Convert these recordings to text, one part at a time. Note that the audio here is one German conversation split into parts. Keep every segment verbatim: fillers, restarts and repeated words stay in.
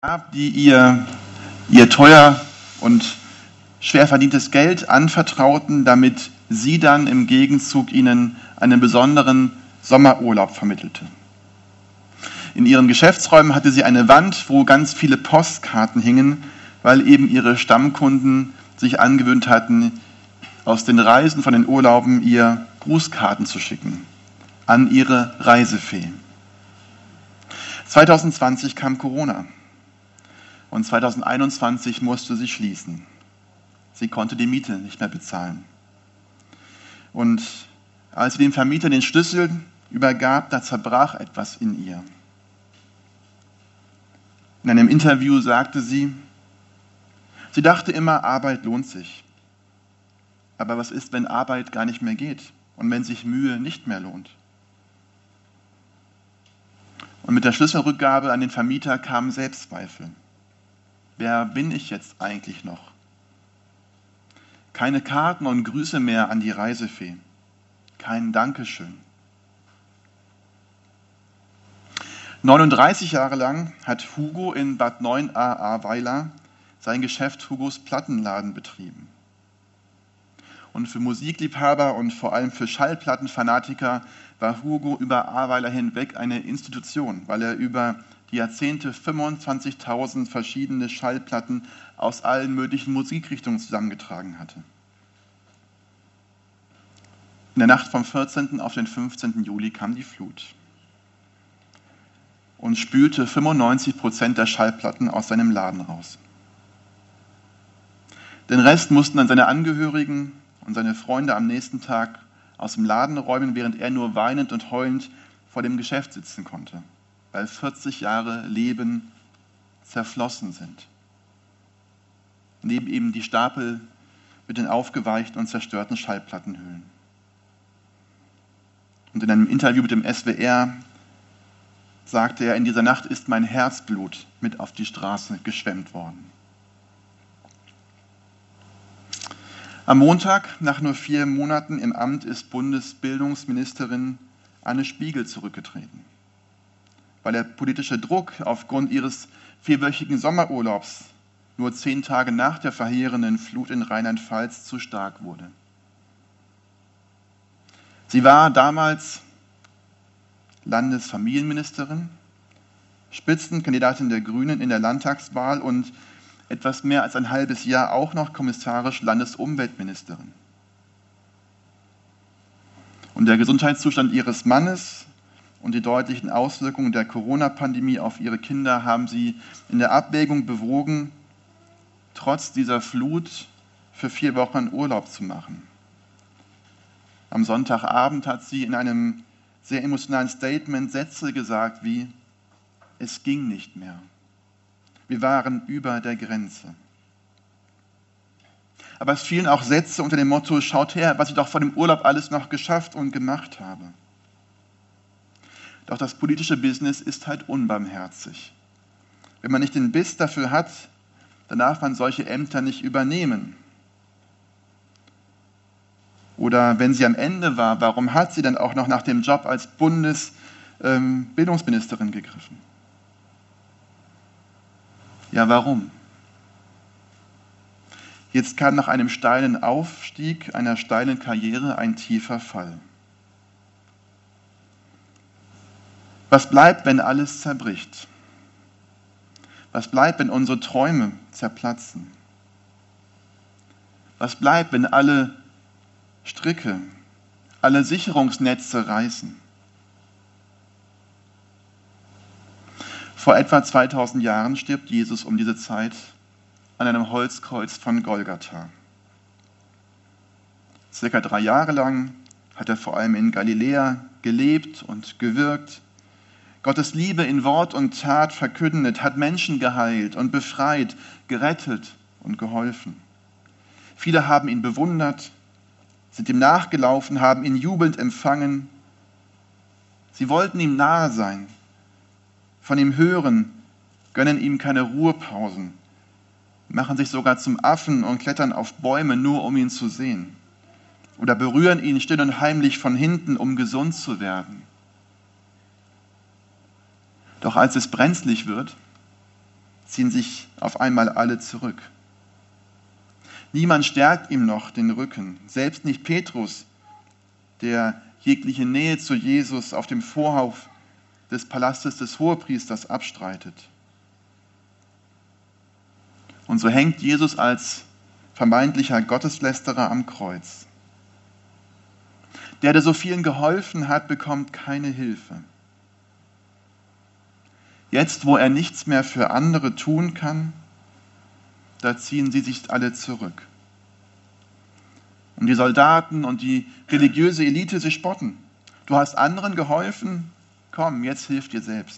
die ihr, ihr teuer und schwer verdientes Geld anvertrauten, damit sie dann im Gegenzug ihnen einen besonderen Sommerurlaub vermittelte. In ihren Geschäftsräumen hatte sie eine Wand, wo ganz viele Postkarten hingen, weil eben ihre Stammkunden sich angewöhnt hatten, aus den Reisen von den Urlauben ihr Grußkarten zu schicken an ihre Reisefee. zwanzig zwanzig kam Corona. Und zwanzig einundzwanzig musste sie schließen. Sie konnte die Miete nicht mehr bezahlen. Und als sie dem Vermieter den Schlüssel übergab, da zerbrach etwas in ihr. In einem Interview sagte sie, sie dachte immer, Arbeit lohnt sich. Aber was ist, wenn Arbeit gar nicht mehr geht und wenn sich Mühe nicht mehr lohnt? Und mit der Schlüsselrückgabe an den Vermieter kamen Selbstzweifel. Wer bin ich jetzt eigentlich noch? Keine Karten und Grüße mehr an die Reisefee. Kein Dankeschön. neununddreißig Jahre lang hat Hugo in Bad Neuenahr-Ahrweiler sein Geschäft Hugos Plattenladen betrieben. Und für Musikliebhaber und vor allem für Schallplattenfanatiker war Hugo über Ahrweiler hinweg eine Institution, weil er über die Jahrzehnte fünfundzwanzigtausend verschiedene Schallplatten aus allen möglichen Musikrichtungen zusammengetragen hatte. In der Nacht vom vierzehnten auf den fünfzehnten Juli kam die Flut und spülte fünfundneunzig Prozent der Schallplatten aus seinem Laden raus. Den Rest mussten dann seine Angehörigen und seine Freunde am nächsten Tag aus dem Laden räumen, während er nur weinend und heulend vor dem Geschäft sitzen konnte, weil vierzig Jahre Leben zerflossen sind. Neben ihm die Stapel mit den aufgeweichten und zerstörten Schallplattenhüllen. Und in einem Interview mit dem S W R sagte er, in dieser Nacht ist mein Herzblut mit auf die Straße geschwemmt worden. Am Montag, nach nur vier Monaten im Amt, ist Bundesbildungsministerin Anne Spiegel zurückgetreten, weil der politische Druck aufgrund ihres vierwöchigen Sommerurlaubs nur zehn Tage nach der verheerenden Flut in Rheinland-Pfalz zu stark wurde. Sie war damals Landesfamilienministerin, Spitzenkandidatin der Grünen in der Landtagswahl und etwas mehr als ein halbes Jahr auch noch kommissarisch Landesumweltministerin. Und der Gesundheitszustand ihres Mannes und die deutlichen Auswirkungen der Corona-Pandemie auf ihre Kinder haben sie in der Abwägung bewogen, trotz dieser Flut für vier Wochen Urlaub zu machen. Am Sonntagabend hat sie in einem sehr emotionalen Statement Sätze gesagt wie: Es ging nicht mehr. Wir waren über der Grenze. Aber es fielen auch Sätze unter dem Motto: Schaut her, was ich doch vor dem Urlaub alles noch geschafft und gemacht habe. Doch das politische Business ist halt unbarmherzig. Wenn man nicht den Biss dafür hat, dann darf man solche Ämter nicht übernehmen. Oder wenn sie am Ende war, warum hat sie dann auch noch nach dem Job als Bundesbildungsministerin gegriffen? Ja, warum? Jetzt kam nach einem steilen Aufstieg, einer steilen Karriere ein tiefer Fall. Was bleibt, wenn alles zerbricht? Was bleibt, wenn unsere Träume zerplatzen? Was bleibt, wenn alle Stricke, alle Sicherungsnetze reißen? Vor etwa zweitausend Jahren stirbt Jesus um diese Zeit an einem Holzkreuz von Golgatha. Circa drei Jahre lang hat er vor allem in Galiläa gelebt und gewirkt, Gottes Liebe in Wort und Tat verkündet, hat Menschen geheilt und befreit, gerettet und geholfen. Viele haben ihn bewundert, sind ihm nachgelaufen, haben ihn jubelnd empfangen. Sie wollten ihm nahe sein, von ihm hören, gönnen ihm keine Ruhepausen, machen sich sogar zum Affen und klettern auf Bäume, nur um ihn zu sehen. Oder berühren ihn still und heimlich von hinten, um gesund zu werden. Doch als es brenzlig wird, ziehen sich auf einmal alle zurück. Niemand stärkt ihm noch den Rücken, selbst nicht Petrus, der jegliche Nähe zu Jesus auf dem Vorhof des Palastes des Hohepriesters abstreitet. Und so hängt Jesus als vermeintlicher Gotteslästerer am Kreuz. Der, der so vielen geholfen hat, bekommt keine Hilfe. Jetzt, wo er nichts mehr für andere tun kann, da ziehen sie sich alle zurück. Und die Soldaten und die religiöse Elite, sie spotten. Du hast anderen geholfen, komm, jetzt hilf dir selbst.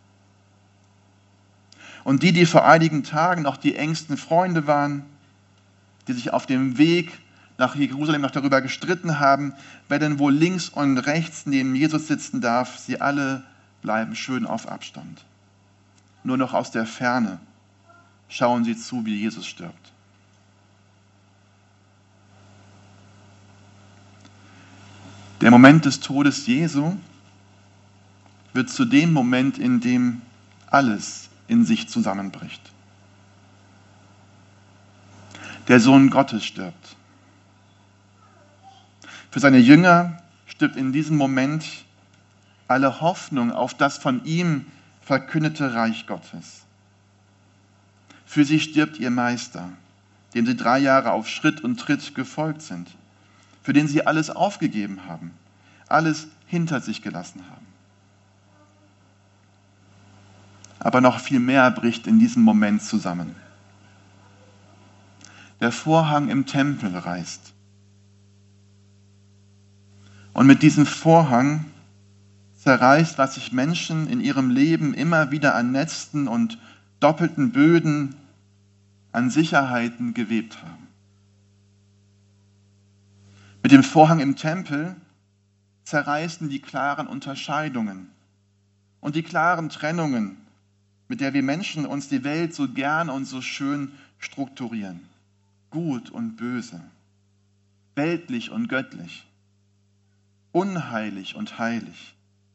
Und die, die vor einigen Tagen noch die engsten Freunde waren, die sich auf dem Weg nach Jerusalem noch darüber gestritten haben, wer denn wohl links und rechts neben Jesus sitzen darf, sie alle bleiben schön auf Abstand. Nur noch aus der Ferne schauen sie zu, wie Jesus stirbt. Der Moment des Todes Jesu wird zu dem Moment, in dem alles in sich zusammenbricht. Der Sohn Gottes stirbt. Für seine Jünger stirbt in diesem Moment alle Hoffnung auf das von ihm verkündete Reich Gottes. Für sie stirbt ihr Meister, dem sie drei Jahre auf Schritt und Tritt gefolgt sind, für den sie alles aufgegeben haben, alles hinter sich gelassen haben. Aber noch viel mehr bricht in diesem Moment zusammen. Der Vorhang im Tempel reißt. Und mit diesem Vorhang zerreißt, was sich Menschen in ihrem Leben immer wieder an Netzen und doppelten Böden, an Sicherheiten gewebt haben. Mit dem Vorhang im Tempel zerreißen die klaren Unterscheidungen und die klaren Trennungen, mit der wir Menschen uns die Welt so gern und so schön strukturieren. Gut und böse, weltlich und göttlich, unheilig und heilig.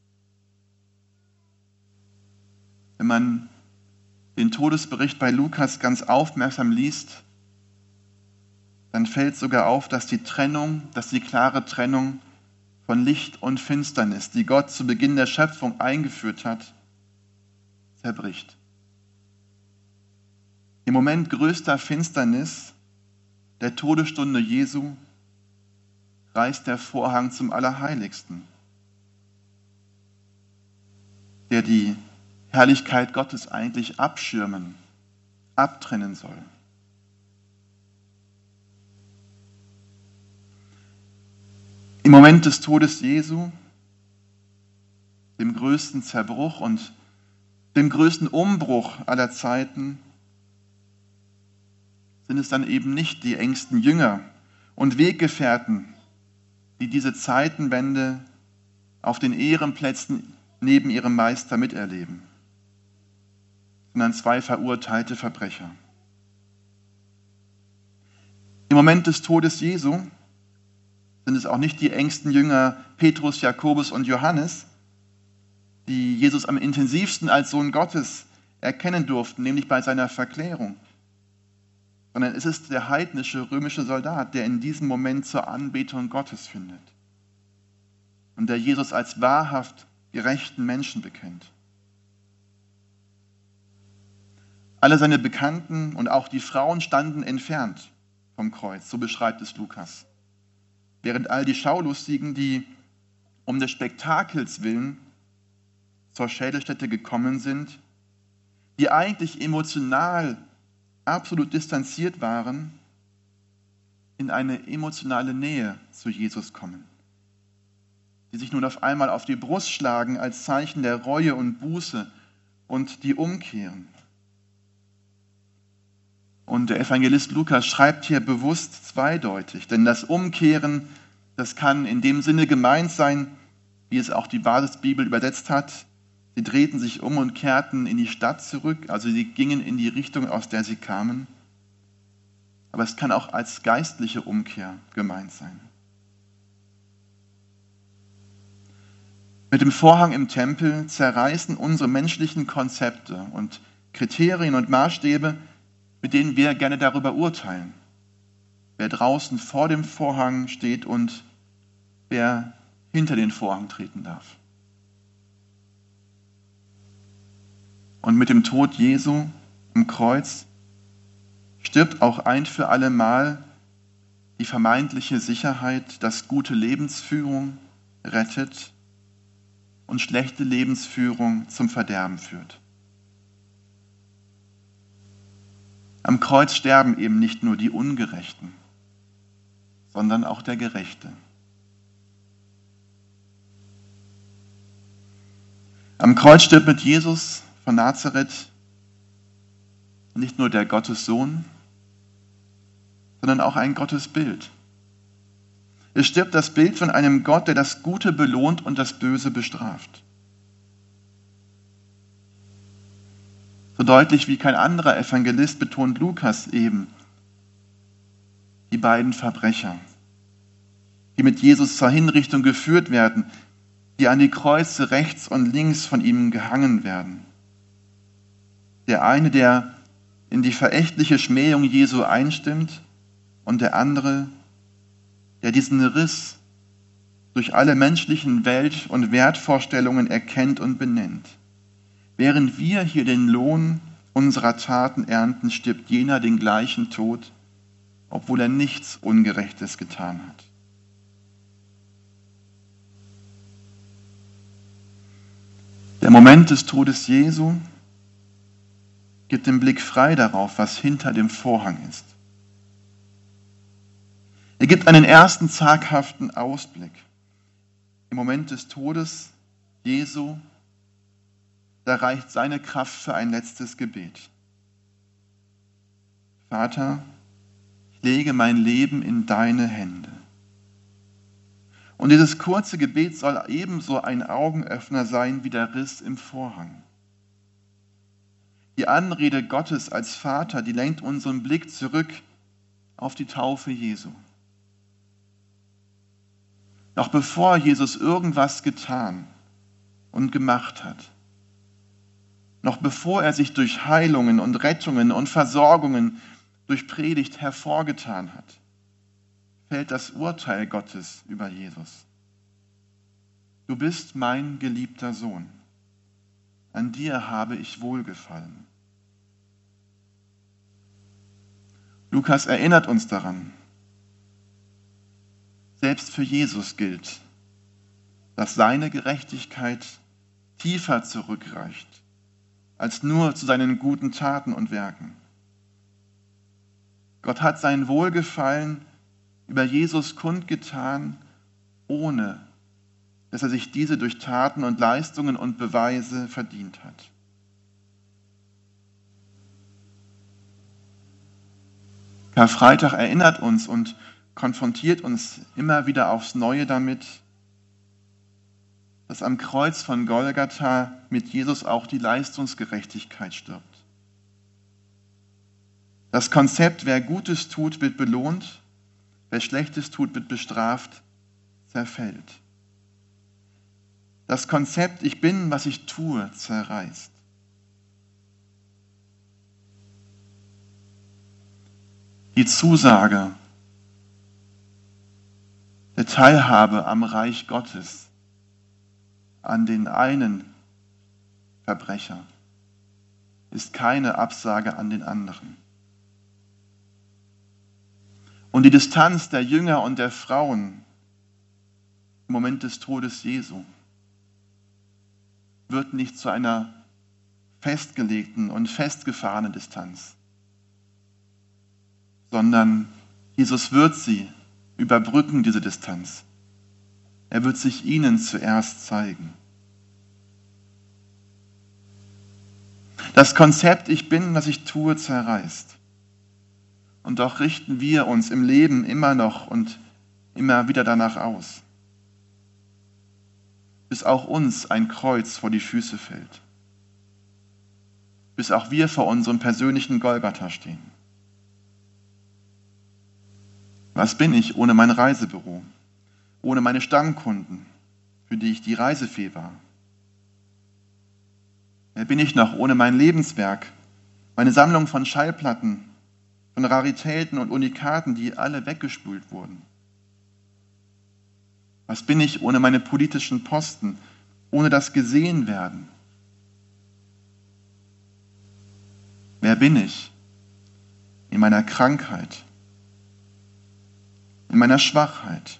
Wenn man den Todesbericht bei Lukas ganz aufmerksam liest, dann fällt sogar auf, dass die Trennung, dass die klare Trennung von Licht und Finsternis, die Gott zu Beginn der Schöpfung eingeführt hat, zerbricht. Im Moment größter Finsternis, der Todesstunde Jesu, reißt der Vorhang zum Allerheiligsten, der die Herrlichkeit Gottes eigentlich abschirmen, abtrennen soll. Im Moment des Todes Jesu, dem größten Zerbruch und dem größten Umbruch aller Zeiten, sind es dann eben nicht die engsten Jünger und Weggefährten, die diese Zeitenwende auf den Ehrenplätzen neben ihrem Meister miterleben, sondern zwei verurteilte Verbrecher. Im Moment des Todes Jesu sind es auch nicht die engsten Jünger Petrus, Jakobus und Johannes, die Jesus am intensivsten als Sohn Gottes erkennen durften, nämlich bei seiner Verklärung, sondern es ist der heidnische römische Soldat, der in diesem Moment zur Anbetung Gottes findet und der Jesus als wahrhaft gerechten Menschen bekennt. Alle seine Bekannten und auch die Frauen standen entfernt vom Kreuz, so beschreibt es Lukas. Während all die Schaulustigen, die um des Spektakels willen zur Schädelstätte gekommen sind, die eigentlich emotional absolut distanziert waren, in eine emotionale Nähe zu Jesus kommen, die sich nun auf einmal auf die Brust schlagen als Zeichen der Reue und Buße und die umkehren. Und der Evangelist Lukas schreibt hier bewusst zweideutig, denn das Umkehren, das kann in dem Sinne gemeint sein, wie es auch die Basisbibel übersetzt hat. Sie drehten sich um und kehrten in die Stadt zurück, also sie gingen in die Richtung, aus der sie kamen. Aber es kann auch als geistliche Umkehr gemeint sein. Mit dem Vorhang im Tempel zerreißen unsere menschlichen Konzepte und Kriterien und Maßstäbe, mit denen wir gerne darüber urteilen, wer draußen vor dem Vorhang steht und wer hinter den Vorhang treten darf. Und mit dem Tod Jesu am Kreuz stirbt auch ein für alle Mal die vermeintliche Sicherheit, dass gute Lebensführung rettet und schlechte Lebensführung zum Verderben führt. Am Kreuz sterben eben nicht nur die Ungerechten, sondern auch der Gerechte. Am Kreuz stirbt mit Jesus von Nazareth nicht nur der Gottessohn, sondern auch ein Gottesbild. Es stirbt das Bild von einem Gott, der das Gute belohnt und das Böse bestraft. So deutlich wie kein anderer Evangelist betont Lukas eben die beiden Verbrecher, die mit Jesus zur Hinrichtung geführt werden, die an die Kreuze rechts und links von ihm gehangen werden. Der eine, der in die verächtliche Schmähung Jesu einstimmt, und der andere, der diesen Riss durch alle menschlichen Welt- und Wertvorstellungen erkennt und benennt. Während wir hier den Lohn unserer Taten ernten, stirbt jener den gleichen Tod, obwohl er nichts Ungerechtes getan hat. Der Moment des Todes Jesu gibt den Blick frei darauf, was hinter dem Vorhang ist. Er gibt einen ersten zaghaften Ausblick. Im Moment des Todes Jesu, da reicht seine Kraft für ein letztes Gebet. Vater, ich lege mein Leben in deine Hände. Und dieses kurze Gebet soll ebenso ein Augenöffner sein wie der Riss im Vorhang. Die Anrede Gottes als Vater, die lenkt unseren Blick zurück auf die Taufe Jesu. Noch bevor Jesus irgendwas getan und gemacht hat, noch bevor er sich durch Heilungen und Rettungen und Versorgungen durch Predigt hervorgetan hat, fällt das Urteil Gottes über Jesus. Du bist mein geliebter Sohn. An dir habe ich Wohlgefallen. Lukas erinnert uns daran. Selbst für Jesus gilt, dass seine Gerechtigkeit tiefer zurückreicht, als nur zu seinen guten Taten und Werken. Gott hat sein Wohlgefallen über Jesus kundgetan, ohne dass er sich diese durch Taten und Leistungen und Beweise verdient hat. Karfreitag erinnert uns und konfrontiert uns immer wieder aufs Neue damit, dass am Kreuz von Golgatha mit Jesus auch die Leistungsgerechtigkeit stirbt. Das Konzept, wer Gutes tut, wird belohnt, wer Schlechtes tut, wird bestraft, zerfällt. Das Konzept, ich bin, was ich tue, zerreißt. Die Zusage der Teilhabe am Reich Gottes an den einen Verbrecher ist keine Absage an den anderen. Und die Distanz der Jünger und der Frauen im Moment des Todes Jesu wird nicht zu einer festgelegten und festgefahrenen Distanz, sondern Jesus wird sie überbrücken, diese Distanz. Er wird sich ihnen zuerst zeigen. Das Konzept, ich bin, was ich tue, zerreißt. Und doch richten wir uns im Leben immer noch und immer wieder danach aus, bis auch uns ein Kreuz vor die Füße fällt, bis auch wir vor unserem persönlichen Golgatha stehen. Was bin ich ohne mein Reisebüro, ohne meine Stammkunden, für die ich die Reisefee war? Wer bin ich noch ohne mein Lebenswerk, Meine Sammlung von Schallplatten, von Raritäten und Unikaten, die alle weggespült wurden. Was bin ich ohne meine politischen Posten, ohne das Gesehenwerden? Wer bin ich in meiner Krankheit, in meiner Schwachheit?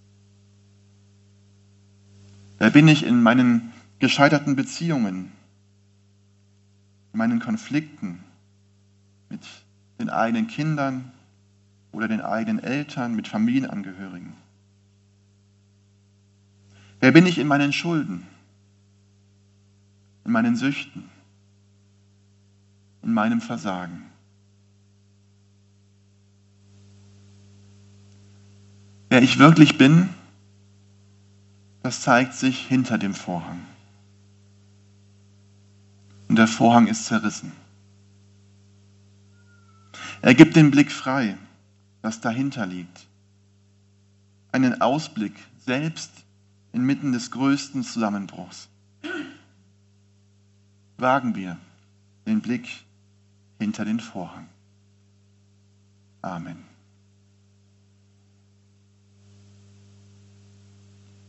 Wer bin ich in meinen gescheiterten Beziehungen, in meinen Konflikten mit den eigenen Kindern oder den eigenen Eltern, mit Familienangehörigen? Wer bin ich in meinen Schulden, in meinen Süchten, in meinem Versagen? Wer ich wirklich bin, das zeigt sich hinter dem Vorhang. Und der Vorhang ist zerrissen. Er gibt den Blick frei, was dahinter liegt. Einen Ausblick selbst inmitten des größten Zusammenbruchs. Wagen wir den Blick hinter den Vorhang. Amen.